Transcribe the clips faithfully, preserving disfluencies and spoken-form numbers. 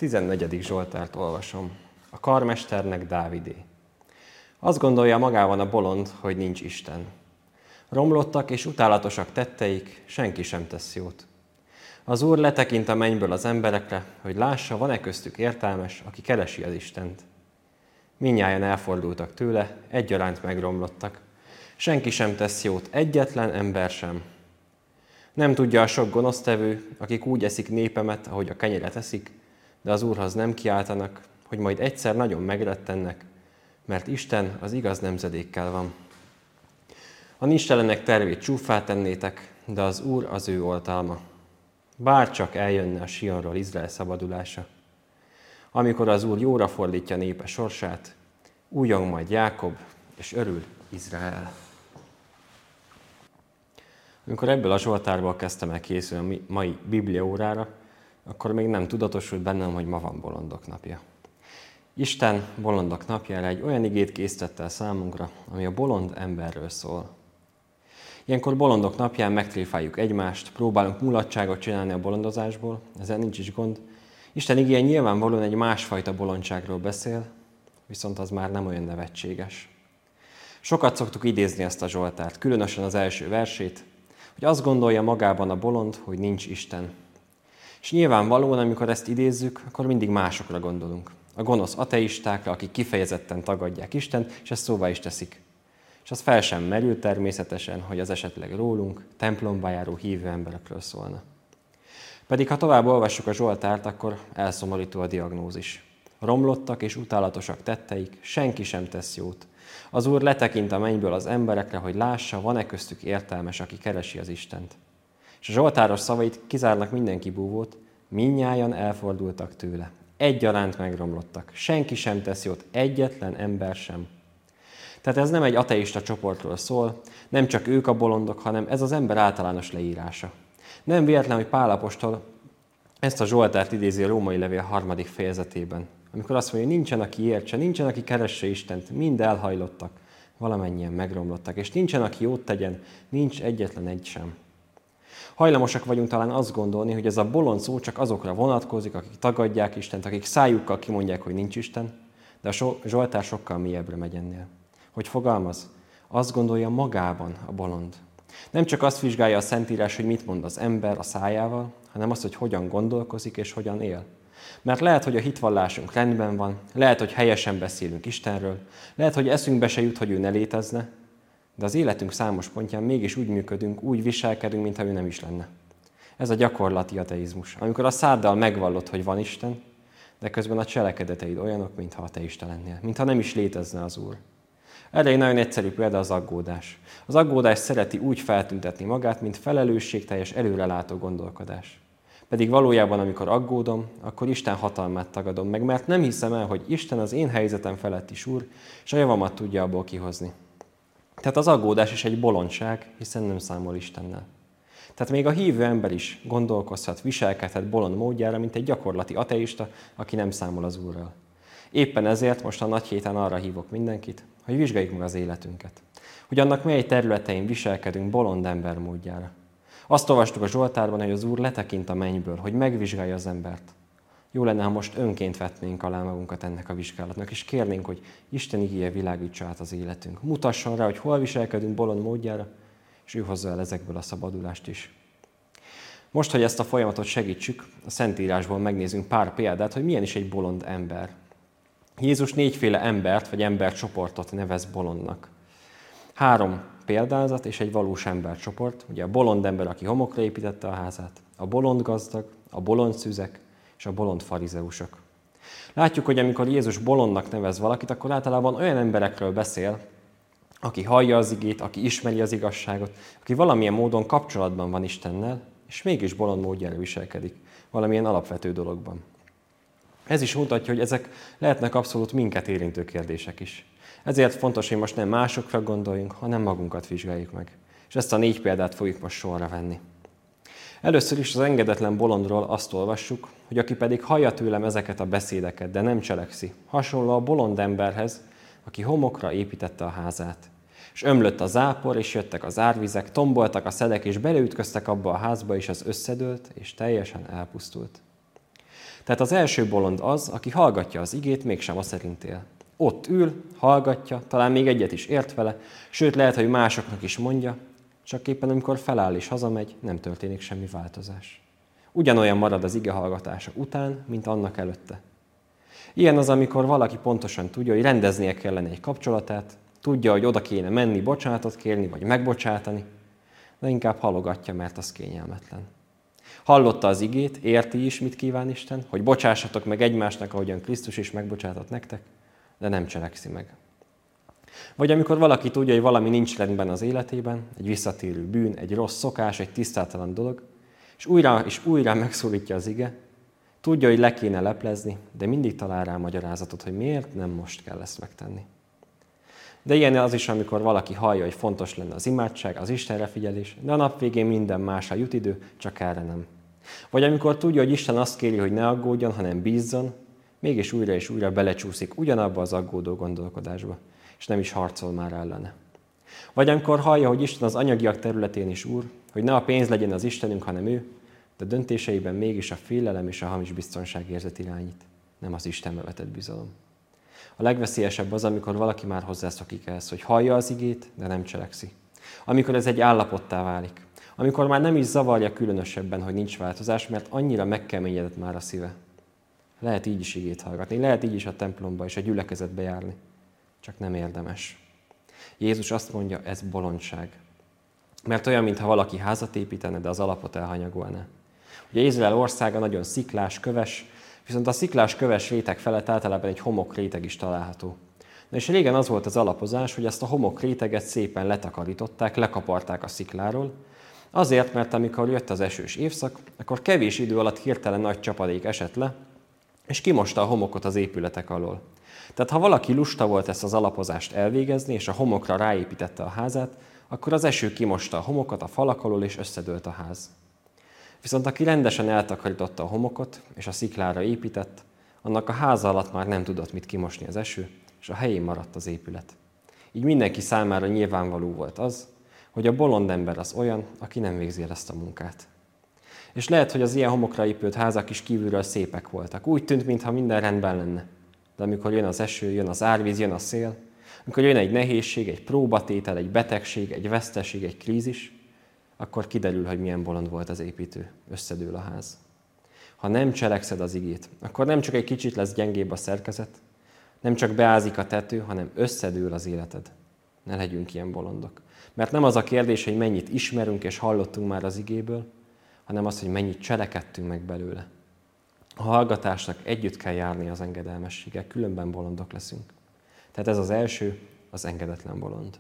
tizennegyedik Zsoltárt olvasom. A karmesternek Dávidé. Azt gondolja magában a bolond, hogy nincs Isten. Romlottak és utálatosak tetteik, senki sem tesz jót. Az Úr letekint a mennyből az emberekre, hogy lássa, van-e köztük értelmes, aki keresi az Istent. Mindnyájan elfordultak tőle, egyaránt megromlottak. Senki sem tesz jót, egyetlen ember sem. Nem tudja a sok gonosztevő, akik úgy eszik népemet, ahogy a kenyeret eszik, de az Úrhoz nem kiáltanak, hogy majd egyszer nagyon megrettennek, mert Isten az igaz nemzedékkel van. A nincstelenek tervét csúffá tennétek, de az Úr az ő oltalma. Bár csak eljönne a Sionról Izrael szabadulása. Amikor az Úr jóra fordítja népe sorsát, újjong majd Jákob, és örül Izrael. Amikor ebből a Zsoltárból kezdtem el készülni a mai bibliaórára, akkor még nem tudatosult bennem, hogy ma van bolondok napja. Isten bolondok napjára egy olyan igét készítette el számunkra, ami a bolond emberről szól. Ilyenkor bolondok napján megtréfáljuk egymást, próbálunk mulatságot csinálni a bolondozásból, ezzel nincs is gond. Isten igéje nyilvánvalóan egy másfajta bolondságról beszél, viszont az már nem olyan nevetséges. Sokat szoktuk idézni ezt a Zsoltárt, különösen az első versét, hogy azt gondolja magában a bolond, hogy nincs Isten. És nyilvánvalóan, amikor ezt idézzük, akkor mindig másokra gondolunk. A gonosz ateistákra, akik kifejezetten tagadják Istent, és ezt szóvá is teszik. És az fel sem merül természetesen, hogy az esetleg rólunk, templomba járó hívő emberekről szólna. Pedig ha tovább olvassuk a Zsoltárt, akkor elszomorító a diagnózis. Romlottak és utálatosak tetteik, senki sem tesz jót. Az Úr letekint a mennyből az emberekre, hogy lássa, van-e köztük értelmes, aki keresi az Istent. És a Zsoltáros szavait kizárnak mindenki búvót, mindnyájan elfordultak tőle. Egyaránt megromlottak, senki sem tesz jót, egyetlen ember sem. Tehát ez nem egy ateista csoportról szól, nem csak ők a bolondok, hanem ez az ember általános leírása. Nem véletlen, hogy Pál apostol ezt a Zsoltárt idézi a Római levél harmadik fejezetében, amikor azt mondja, hogy nincsen, aki értse, nincsen, aki keresse Istent, mind elhajlottak, valamennyien megromlottak, és nincsen, aki jót tegyen, nincs egyetlen egy sem. Hajlamosak vagyunk talán azt gondolni, hogy ez a bolond szó csak azokra vonatkozik, akik tagadják Istent, akik szájukkal kimondják, hogy nincs Isten, de a Zsoltár sokkal mélyebbre megy ennél. Hogy fogalmaz? Azt gondolja magában a bolond. Nem csak azt vizsgálja a Szentírás, hogy mit mond az ember a szájával, hanem azt, hogy hogyan gondolkozik és hogyan él. Mert lehet, hogy a hitvallásunk rendben van, lehet, hogy helyesen beszélünk Istenről, lehet, hogy eszünkbe se jut, hogy ő ne létezne, de az életünk számos pontján mégis úgy működünk, úgy viselkedünk, mintha ő nem is lenne. Ez a gyakorlati ateizmus, amikor a száddal megvallod, hogy van Isten, de közben a cselekedeteid olyanok, mintha ateista lennél, mintha nem is létezne az Úr. Erre egy nagyon egyszerű példa az aggódás. Az aggódás szereti úgy feltüntetni magát, mint felelősségteljes, előrelátó gondolkodás. Pedig valójában, amikor aggódom, akkor Isten hatalmát tagadom meg, mert nem hiszem el, hogy Isten az én helyzetem felett is Úr, és a javamat tudja abból kihozni. Tehát az aggódás is egy bolondság, hiszen nem számol Istennel. Tehát még a hívő ember is gondolkozhat, viselkedhet bolond módjára, mint egy gyakorlati ateista, aki nem számol az Úrral. Éppen ezért most a nagy héten arra hívok mindenkit, hogy vizsgáljuk meg az életünket. Hogy annak mely területein viselkedünk bolond ember módjára. Azt olvastuk a Zsoltárban, hogy az Úr letekint a mennyből, hogy megvizsgálja az embert. Jó lenne, ha most önként vetnénk alá magunkat ennek a vizsgálatnak, és kérnénk, hogy Isten igéje világítsa át az életünk. Mutasson rá, hogy hol viselkedünk bolond módjára, és ő hozza el ezekből a szabadulást is. Most, hogy ezt a folyamatot segítsük, a Szentírásból megnézzünk pár példát, hogy milyen is egy bolond ember. Jézus négyféle embert, vagy embercsoportot nevez bolondnak. Három példázat és egy valós embercsoport. Ugye a bolond ember, aki homokra építette a házát, a bolond gazdag, a bolond szüzek és a bolond farizeusok. Látjuk, hogy amikor Jézus bolondnak nevez valakit, akkor általában olyan emberekről beszél, aki hallja az igét, aki ismeri az igazságot, aki valamilyen módon kapcsolatban van Istennel, és mégis bolond módjára viselkedik valamilyen alapvető dologban. Ez is mutatja, hogy ezek lehetnek abszolút minket érintő kérdések is. Ezért fontos, hogy most nem másokra gondoljunk, hanem magunkat vizsgáljuk meg. És ezt a négy példát fogjuk most sorra venni. Először is az engedetlen bolondról azt olvassuk, hogy aki pedig hallja tőlem ezeket a beszédeket, de nem cselekszi, hasonló a bolond emberhez, aki homokra építette a házát. És ömlött a zápor, és jöttek az árvizek, tomboltak a szedek, és beleütköztek abba a házba, és az összedőlt, és teljesen elpusztult. Tehát az első bolond az, aki hallgatja az igét, mégsem a szerint él. Ott ül, hallgatja, talán még egyet is ért vele, sőt lehet, hogy másoknak is mondja, csak éppen amikor feláll és hazamegy, nem történik semmi változás. Ugyanolyan marad az ige hallgatása után, mint annak előtte. Ilyen az, amikor valaki pontosan tudja, hogy rendeznie kellene egy kapcsolatát, tudja, hogy oda kéne menni, bocsánatot kérni, vagy megbocsátani, de inkább halogatja, mert az kényelmetlen. Hallotta az igét, érti is, mit kíván Isten, hogy bocsássatok meg egymásnak, ahogyan Krisztus is megbocsátott nektek, de nem cselekszi meg. Vagy amikor valaki tudja, hogy valami nincs rendben az életében, egy visszatérő bűn, egy rossz szokás, egy tisztátalan dolog, és újra és újra megszólítja az ige, tudja, hogy le kéne leplezni, de mindig talál rá magyarázatot, hogy miért nem most kell ezt megtenni. De ilyen az is, amikor valaki hallja, hogy fontos lenne az imádság, az Istenre figyelés, de a nap végén minden másra jut idő, csak erre nem. Vagy amikor tudja, hogy Isten azt kéri, hogy ne aggódjon, hanem bízzon, mégis újra és újra belecsúszik ugyanabba az aggódó gondolkodásba, és nem is harcol már ellene. Vagy amikor hallja, hogy Isten az anyagiak területén is úr, hogy ne a pénz legyen az Istenünk, hanem ő, de döntéseiben mégis a félelem és a hamis biztonságérzet irányít, nem az Istenbe vetett bizalom. A legveszélyesebb az, amikor valaki már hozzászokik ehhez, hogy hallja az igét, de nem cselekszi. Amikor ez egy állapottá válik. Amikor már nem is zavarja különösebben, hogy nincs változás, mert annyira megkeményedett már a szíve. Lehet így is igét hallgatni, lehet így is a templomba és a gyülekezetbe járni. Csak nem érdemes. Jézus azt mondja, ez bolondság. Mert olyan, mintha valaki házat építene, de az alapot elhanyagolná. Ugye Izrael országa nagyon sziklás, köves, viszont a sziklás köves réteg felett általában egy homok réteg is található. Na és régen az volt az alapozás, hogy ezt a homok réteget szépen letakarították, lekaparták a szikláról, azért, mert amikor jött az esős évszak, akkor kevés idő alatt hirtelen nagy csapadék esett le, és kimosta a homokot az épületek alól. Tehát ha valaki lusta volt ezt az alapozást elvégezni, és a homokra ráépítette a házát, akkor az eső kimosta a homokot a falak alól, és összedőlt a ház. Viszont aki rendesen eltakarította a homokot, és a sziklára épített, annak a háza alatt már nem tudott mit kimosni az eső, és a helyén maradt az épület. Így mindenki számára nyilvánvaló volt az, hogy a bolond ember az olyan, aki nem végzi el ezt a munkát. És lehet, hogy az ilyen homokra épült házak is kívülről szépek voltak. Úgy tűnt, mintha minden rendben lenne. De amikor jön az eső, jön az árvíz, jön a szél, amikor jön egy nehézség, egy próbatétel, egy betegség, egy veszteség, egy krízis, akkor kiderül, hogy milyen bolond volt az építő. Összedől a ház. Ha nem cselekszed az igét, akkor nem csak egy kicsit lesz gyengébb a szerkezet, nem csak beázik a tető, hanem összedől az életed. Ne legyünk ilyen bolondok. Mert nem az a kérdés, hogy mennyit ismerünk és hallottunk már az igéből, hanem az, hogy mennyit cselekedtünk meg belőle. A hallgatásnak együtt kell járni az engedelmességgel, különben bolondok leszünk. Tehát ez az első, az engedetlen bolond.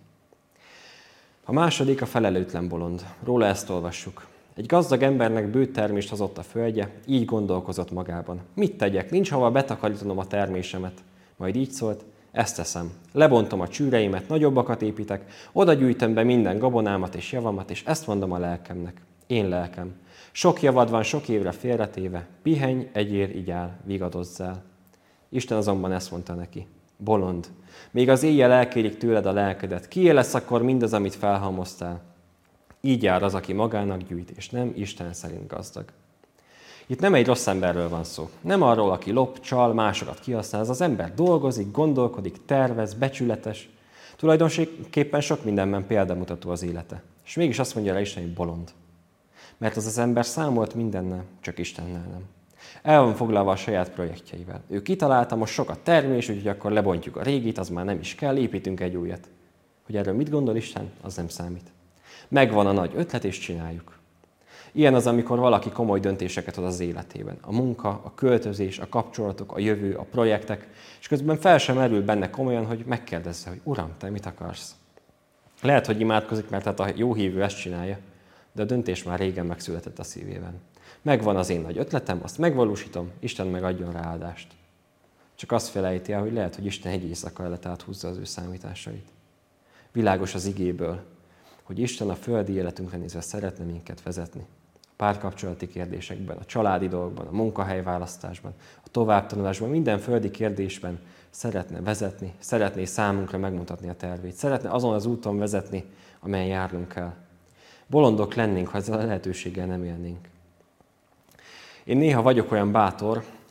A második a felelőtlen bolond. Róla ezt olvassuk. Egy gazdag embernek bő termést hozott a földje, így gondolkozott magában. Mit tegyek? Nincs hova betakarítanom a termésemet. Majd így szólt, ezt teszem. Lebontom a csűreimet, nagyobbakat építek, oda gyűjtöm be minden gabonámat és javamat, és ezt mondom a lelkemnek. Én lelkem. Sok javad van sok évre félretéve, pihenj, egyér, igyál, vigadozzál. Isten azonban ezt mondta neki. Bolond. Még az éjjel elkérik tőled a lelkedet. Kié lesz akkor mindaz, amit felhalmoztál? Így jár az, aki magának gyűjt, és nem Isten szerint gazdag. Itt nem egy rossz emberről van szó. Nem arról, aki lop, csal, másokat kihasznál. Ez az ember dolgozik, gondolkodik, tervez, becsületes. Tulajdonképpen sok mindenben példamutató az élete. És mégis azt mondja rá Isten, hogy bolond. Mert az az ember számolt mindennel, csak Istennel nem. El van foglalva a saját projektjeivel. Ő kitalálta, most sok a termés, úgyhogy akkor lebontjuk a régit, az már nem is kell, építünk egy újat. Hogy erről mit gondol Isten, az nem számít. Megvan a nagy ötlet, és csináljuk. Ilyen az, amikor valaki komoly döntéseket hoz az életében. A munka, a költözés, a kapcsolatok, a jövő, a projektek, és közben fel sem merül benne komolyan, hogy megkérdezze, hogy Uram, te mit akarsz? Lehet, hogy imádkozik, mert hát a jó hívő ezt csinálja, de a döntés már régen megszületett a szívében. Megvan az én nagy ötletem, azt megvalósítom, Isten meg adjon rá áldást. Csak azt felejti el, hogy lehet, hogy Isten egy éjszaka alatt áthúzza az ő számításait. Világos az igéből, hogy Isten a földi életünkre nézve szeretne minket vezetni. A párkapcsolati kérdésekben, a családi dolgokban, a munkahelyválasztásban, a továbbtanulásban, minden földi kérdésben szeretne vezetni, szeretné számunkra megmutatni a tervét, szeretne azon az úton vezetni, amelyen járnunk kell. Bolondok lennénk, ha ezzel a lehetőséggel nem élnénk. Én néha vagyok olyan bátor,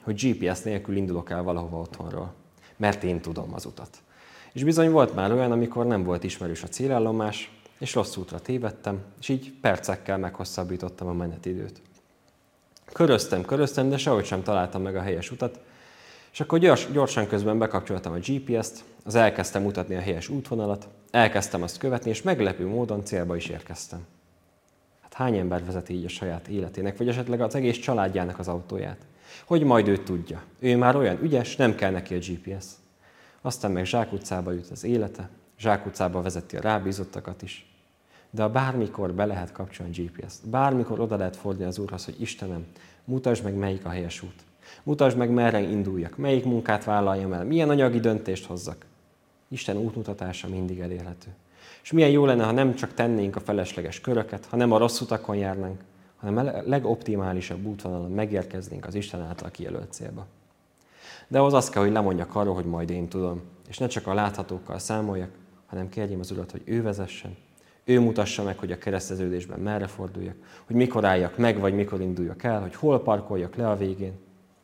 hogy gé pé es nélkül indulok el valahova otthonról, mert én tudom az utat. És bizony volt már olyan, amikor nem volt ismerős a célállomás, és rossz útra tévedtem, és így percekkel meghosszabbítottam a menetidőt. Köröztem, köröztem, de sehogy sem találtam meg a helyes utat, és akkor gyors, gyorsan közben bekapcsoltam a gé pé es-t, az elkezdtem mutatni a helyes útvonalat, elkezdtem azt követni, és meglepő módon célba is érkeztem. Hát hány ember vezeti így a saját életének, vagy esetleg az egész családjának az autóját? Hogy majd ő tudja. Ő már olyan ügyes, nem kell neki a gé pé es. Aztán meg zsákutcába jut az élete, zsákutcába vezeti a rábízottakat is. De a bármikor be lehet kapcsolni a gé pé es-t, bármikor oda lehet fordulni az Úrhoz, hogy Istenem, mutasd meg, melyik a helyes út. Mutasd meg, merre induljak, melyik munkát vállaljam el, milyen anyagi döntést hozzak. Isten útmutatása mindig elérhető. És milyen jó lenne, ha nem csak tennénk a felesleges köröket, ha nem a rossz utakon járnánk, hanem a legoptimálisabb útvonalon megérkeznénk az Isten által kijelölt célba. De ahhoz az kell, hogy lemondjak arról, hogy majd én tudom, és ne csak a láthatókkal számoljak, hanem kérjem az Urat, hogy ő vezessen, ő mutassa meg, hogy a kereszteződésben merre forduljak, hogy mikor álljak meg, vagy mikor induljak el, hogy hol parkoljak le a végén.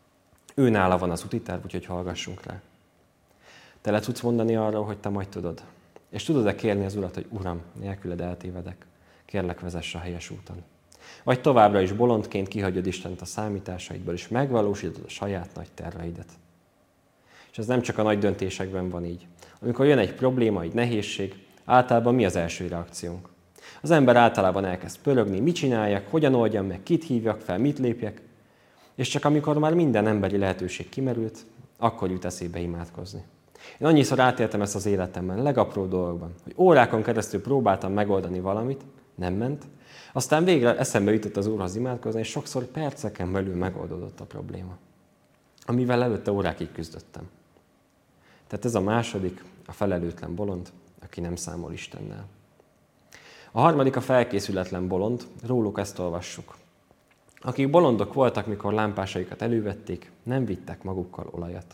Ő nála van az útiterv, úgyhogy hallgassunk rá. Te le tudsz mondani arról, hogy te majd tudod. És tudod-e kérni az Urat, hogy Uram, nélküled eltévedek, kérlek, vezess a helyes úton. Vagy továbbra is bolondként kihagyod Istent a számításaidból, és megvalósítod a saját nagy terveidet. És ez nem csak a nagy döntésekben van így. Amikor jön egy probléma, egy nehézség, általában mi az első reakciónk? Az ember általában elkezd pörögni, mit csináljak, hogyan oldjam meg, kit hívjak fel, mit lépjek, és csak amikor már minden emberi lehetőség kimerült, akkor jut eszébe imádkozni. Én annyiszor átéltem ezt az életemben, legapróbb dolgokban, hogy órákon keresztül próbáltam megoldani valamit, nem ment, aztán végre eszembe jutott az Úrhoz imádkozni, és sokszor perceken belül megoldódott a probléma, amivel előtte órákig küzdöttem. Tehát ez a második, a felelőtlen bolond, aki nem számol Istennel. A harmadik a felkészületlen bolond, róluk ezt olvassuk. Akik bolondok voltak, mikor lámpásaikat elővették, nem vittek magukkal olajat.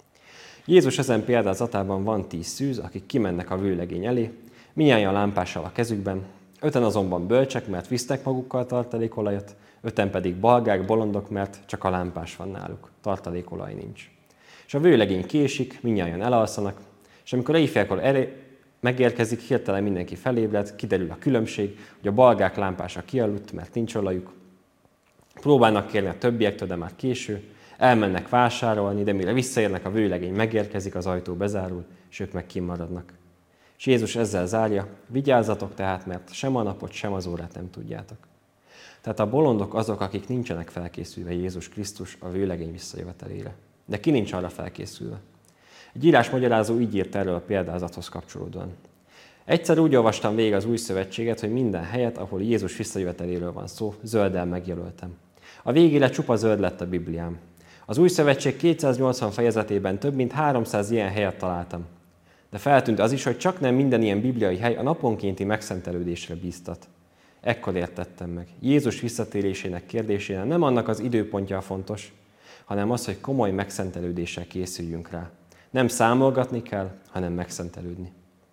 Jézus ezen példázatában van tíz szűz, akik kimennek a vőlegény elé, mindnyájan lámpással a kezükben, öten azonban bölcsek, mert visznek magukkal tartalékolajat, öten pedig balgák, bolondok, mert csak a lámpás van náluk, tartalékolaj nincs. És a vőlegény késik, mindnyájan elalszanak, és amikor éjfélkor elé megérkezik, hirtelen mindenki felébred, kiderül a különbség, hogy a balgák lámpása kialudt, mert nincs olajuk. Próbálnak kérni a többiektől, de már késő, elmennek vásárolni, de mire visszaérnek, a vőlegény megérkezik, az ajtó bezárul, és ők meg kimaradnak. És Jézus ezzel zárja, vigyázzatok tehát, mert sem a napot, sem az órát nem tudjátok. Tehát a bolondok azok, akik nincsenek felkészülve Jézus Krisztus a vőlegény visszajövetelére. De ki nincs arra felkészülve? Egy írásmagyarázó így írt erről a példázathoz kapcsolódóan. Egyszer úgy olvastam végig az új szövetséget, hogy minden helyet, ahol Jézus visszajöveteléről van szó, zölddel megjelöltem. A végére csupa zöld lett a Bibliám. Az új szövetség kétszáznyolcvan fejezetében több mint háromszáz ilyen helyet találtam. De feltűnt az is, hogy csak nem minden ilyen bibliai hely a naponkénti megszentelődésre bíztat. Ekkor értettem meg. Jézus visszatérésének kérdésére nem annak az időpontja a fontos, hanem az, hogy komoly megszentelődéssel készüljünk rá. Nem számolgatni kell, hanem megszentelődni.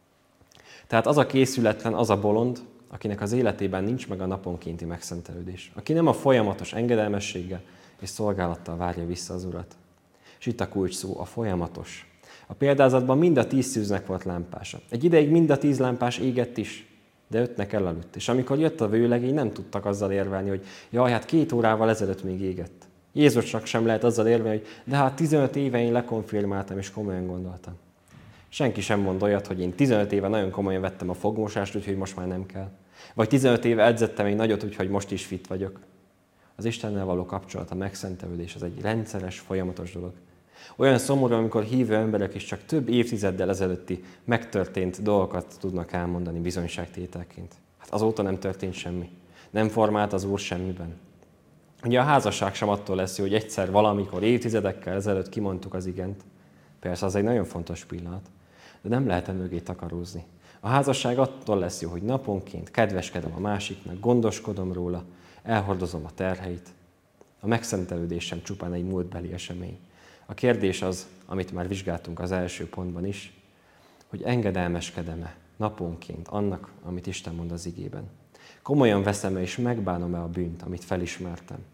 Tehát az a készületlen, az a bolond, akinek az életében nincs meg a naponkénti megszentelődés. Aki nem a folyamatos engedelmességgel és szolgálattal várja vissza az Urat. És itt a kulcs szó, a folyamatos. A példázatban mind a tíz szűznek volt lámpása. Egy ideig mind a tíz lámpás égett is, de ötnek elaludt. És amikor jött a vőlegény, nem tudtak azzal érvelni, hogy jaj, hát két órával ezelőtt még égett. Jézusnak sem lehet azzal érvelni, hogy de hát tizenöt éve én lekonfirmáltam és komolyan gondoltam. Senki sem mond olyat, hogy én tizenöt éve nagyon komolyan vettem a fogmosást, úgyhogy most már nem kell. Vagy tizenöt éve edzettem egy nagyot, úgyhogy most is fit vagyok. Az Istennel való kapcsolat, a megszentelődés, az egy rendszeres, folyamatos dolog. Olyan szomorú, amikor hívő emberek is csak több évtizeddel ezelőtti megtörtént dolgokat tudnak elmondani bizonyságtételként. Hát azóta nem történt semmi. Nem formált az Úr semmiben. Ugye a házasság sem attól lesz jó, hogy egyszer valamikor évtizedekkel ezelőtt kimondtuk az igent. Persze az egy nagyon fontos pillanat, de nem lehet emögé takarózni. A házasság attól lesz jó, hogy naponként kedveskedem a másiknak, gondoskodom róla, elhordozom a terheit. A megszentelődés sem csupán egy múltbeli esemény. A kérdés az, amit már vizsgáltunk az első pontban is, hogy engedelmeskedem-e naponként annak, amit Isten mond az igében. Komolyan veszem-e és megbánom-e a bűnt, amit felismertem.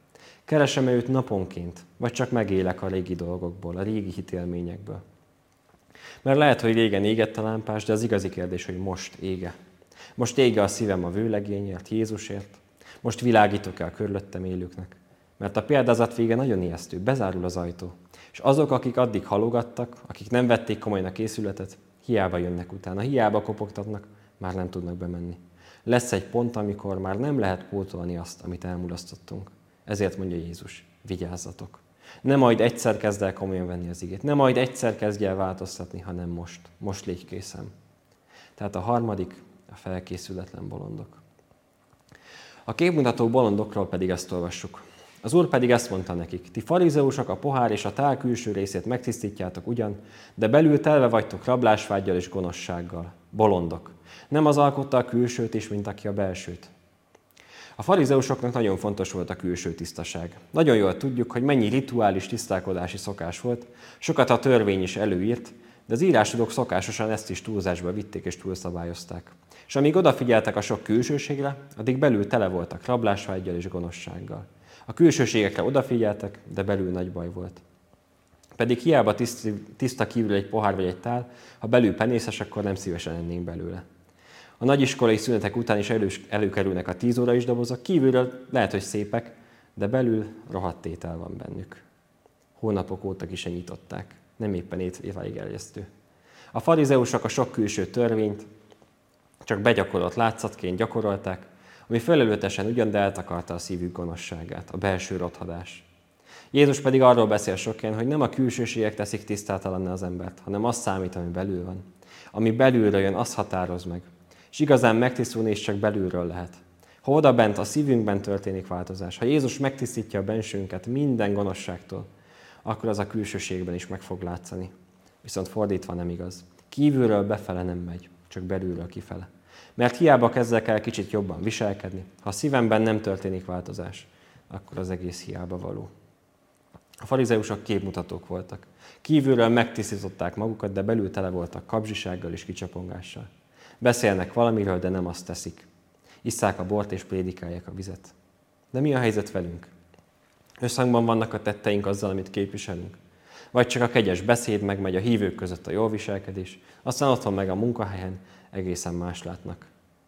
Keresem-e őt naponként, vagy csak megélek a régi dolgokból, a régi hitélményekből? Mert lehet, hogy régen égett a lámpás, de az igazi kérdés, hogy most ége. Most ége a szívem a vőlegényért, Jézusért. Most világítok-e a körülöttem élőknek? Mert a példázat vége nagyon ijesztő, bezárul az ajtó. És azok, akik addig halogattak, akik nem vették komolyan a készületet, hiába jönnek utána, hiába kopogtatnak, már nem tudnak bemenni. Lesz egy pont, amikor már nem lehet pótolni azt, amit elmulasztottunk. Ezért mondja Jézus, vigyázzatok. Ne majd egyszer kezd el komolyan venni az igét, ne majd egyszer kezdj el változtatni, hanem most. Most légy készen. Tehát a harmadik, a felkészületlen bolondok. A képmutató bolondokról pedig ezt olvassuk. Az Úr pedig ezt mondta nekik, ti farizeusok a pohár és a tál külső részét megtisztítjátok ugyan, de belül telve vagytok rablásvággyal és gonoszsággal. Bolondok. Nem az alkotta a külsőt is, mint aki a belsőt. A farizeusoknak nagyon fontos volt a külső tisztaság. Nagyon jól tudjuk, hogy mennyi rituális tisztálkodási szokás volt, sokat a törvény is előírt, de az írásodók szokásosan ezt is túlzásba vitték és túlszabályozták. És amíg odafigyeltek a sok külsőségre, addig belül tele voltak rablásvággyal és gonoszsággal. A külsőségekre odafigyeltek, de belül nagy baj volt. Pedig hiába tiszta kívül egy pohár vagy egy tál, ha belül penészes, akkor nem szívesen ennénk belőle. A nagyiskolai szünetek után is elő, előkerülnek a tíz órais dobozok, kívülről lehet, hogy szépek, de belül rohadt tétel van bennük. Hónapok óta ki se nyitották, nem éppen étváig erjesztő. A farizeusok a sok külső törvényt csak begyakorolt látszatként gyakorolták, ami felelőtesen ugyan, de eltakarta a szívük gonoszságát, a belső rothadás. Jézus pedig arról beszél sokkén, hogy nem a külsőségek teszik tisztátalanná az embert, hanem az számít, ami belül van. Ami belülről jön, az határoz meg. És igazán megtisztulni is csak belülről lehet. Ha oda bent a szívünkben történik változás, ha Jézus megtisztítja a bensőnket minden gonoszságtól, akkor az a külsőségben is meg fog látszani. Viszont fordítva nem igaz. Kívülről befele nem megy, csak belülről kifele. Mert hiába kezdek el kicsit jobban viselkedni, ha a szívemben nem történik változás, akkor az egész hiába való. A farizeusok képmutatók voltak. Kívülről megtisztították magukat, de belül tele voltak kapzsisággal és kicsapongással. Beszélnek valamiről, de nem azt teszik. Isszák a bort és prédikálják a vizet. De mi a helyzet velünk? Összhangban vannak a tetteink azzal, amit képviselünk? Vagy csak a kegyes beszéd megmegy a hívők között a jól viselkedés, aztán otthon meg a munkahelyen egészen más látnak.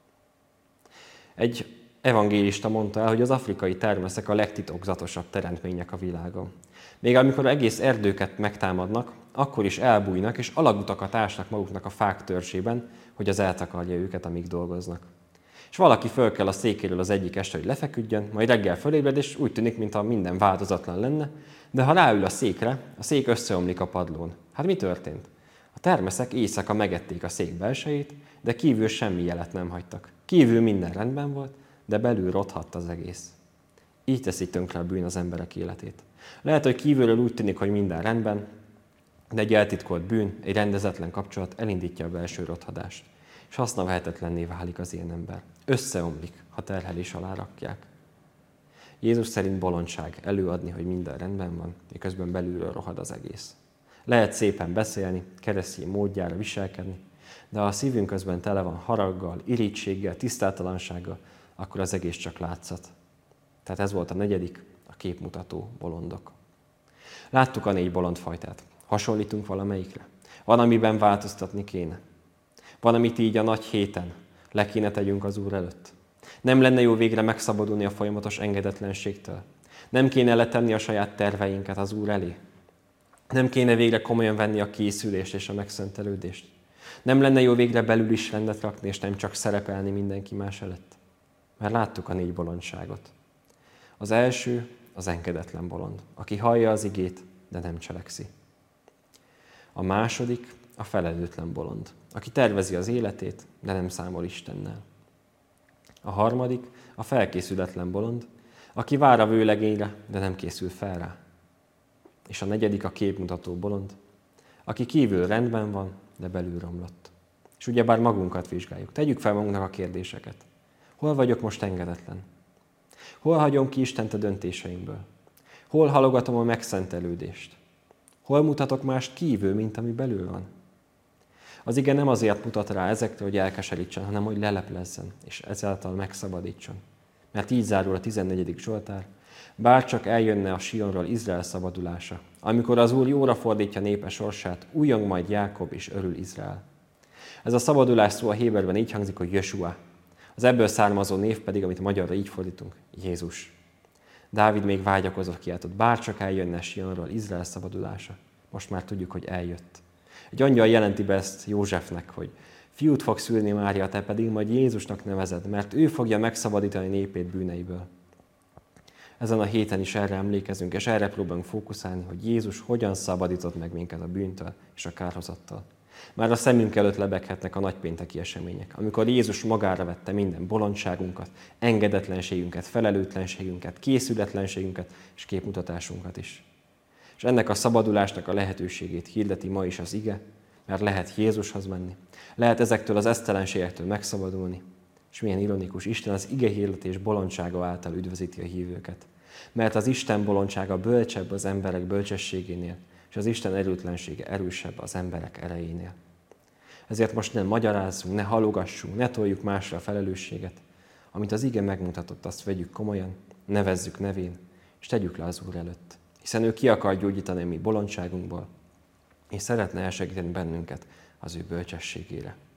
Egy evangélista mondta el, hogy az afrikai termeszek a legtitokzatosabb teremtmények a világon. Még amikor egész erdőket megtámadnak, akkor is elbújnak és alagutakat ásnak maguknak a fák törzsében, hogy az eltakarja őket, amíg dolgoznak. És valaki föl kell a székéről az egyik este, hogy lefeküdjön, majd reggel fölébred, és úgy tűnik, mintha minden változatlan lenne, de ha ráül a székre, a szék összeomlik a padlón. Hát mi történt? A termeszek éjszaka megették a szék belsejét, de kívül semmi jelet nem hagytak. Kívül minden rendben volt, de belül rothadt az egész. Így teszik tönkre a bűn az emberek életét. Lehet, hogy kívülről úgy tűnik, hogy minden rendben, de egy eltitkolt bűn, egy rendezetlen kapcsolat elindítja a belső rothadást, és hasznavehetetlenné válik az ilyen ember. Összeomlik, ha terhelés alá rakják. Jézus szerint bolondság előadni, hogy minden rendben van, miközben belülről rohad az egész. Lehet szépen beszélni, keresztény módjára viselkedni, de ha a szívünk közben tele van haraggal, irítséggel, tisztátalansággal, akkor az egész csak látszat. Tehát ez volt a negyedik, a képmutató bolondok. Láttuk a négy bolondfajtát. Hasonlítunk valamelyikre? Van, amiben változtatni kéne? Van, amit így a nagy héten le kéne tegyünk az Úr előtt? Nem lenne jó végre megszabadulni a folyamatos engedetlenségtől? Nem kéne letenni a saját terveinket az Úr elé? Nem kéne végre komolyan venni a készülést és a megszentelődést? Nem lenne jó végre belül is rendet rakni, és nem csak szerepelni mindenki más előtt? Mert láttuk a négy bolondságot. Az első az engedetlen bolond, aki hallja az igét, de nem cselekszi. A második a felelőtlen bolond, aki tervezi az életét, de nem számol Istennel. A harmadik a felkészületlen bolond, aki vár a vőlegényre, de nem készül fel rá. És a negyedik a képmutató bolond, aki kívül rendben van, de belül romlott. És ugyebár magunkat vizsgáljuk. Tegyük fel magunknak a kérdéseket. Hol vagyok most engedetlen? Hol hagyom ki Istent a döntéseimből? Hol halogatom a megszentelődést? Hol mutatok mást kívül, mint ami belül van? Az ige nem azért mutat rá ezekre, hogy elkeserítsen, hanem hogy leleplezzen, és ezáltal megszabadítson. Mert így zárul a tizennegyedik Zsoltár, Bár csak eljönne a Sionról Izrael szabadulása. Amikor az Úr jóra fordítja népe sorsát, újjong majd Jákob és örül Izrael. Ez a szabadulás szó a héberben így hangzik, hogy Jesua. Az ebből származó név pedig, amit magyarra így fordítunk, Jézus. Dávid még vágyakozott, kiáltott, bár csak eljönne Sionról Izrael szabadulása. Most már tudjuk, hogy eljött. Egy angyal jelenti be ezt Józsefnek, hogy fiút fog szülni Mária, te pedig majd Jézusnak nevezed, mert ő fogja megszabadítani népét bűneiből. Ezen a héten is erre emlékezünk, és erre próbálunk fókuszálni, hogy Jézus hogyan szabadított meg minket a bűntől és a kárhozattal. Már a szemünk előtt lebeghetnek a nagypénteki események, amikor Jézus magára vette minden bolondságunkat, engedetlenségünket, felelőtlenségünket, készületlenségünket és képmutatásunkat is. És ennek a szabadulásnak a lehetőségét hirdeti ma is az ige, mert lehet Jézushoz menni, lehet ezektől az esztelenségektől megszabadulni, és milyen ironikus, Isten az ige hirdetés bolondsága által üdvözíti a hívőket. Mert az Isten bolondsága bölcsebb az emberek bölcsességénél, és az Isten erőtlensége erősebb az emberek erejénél. Ezért most nem magyarázzunk, ne halogassunk, ne toljuk másra a felelősséget. Amit az ige megmutatott, azt vegyük komolyan, nevezzük nevén, és tegyük le az Úr előtt. Hiszen ő ki akar gyógyítani a mi bolondságunkból, és szeretne elsegíteni bennünket az ő bölcsességére.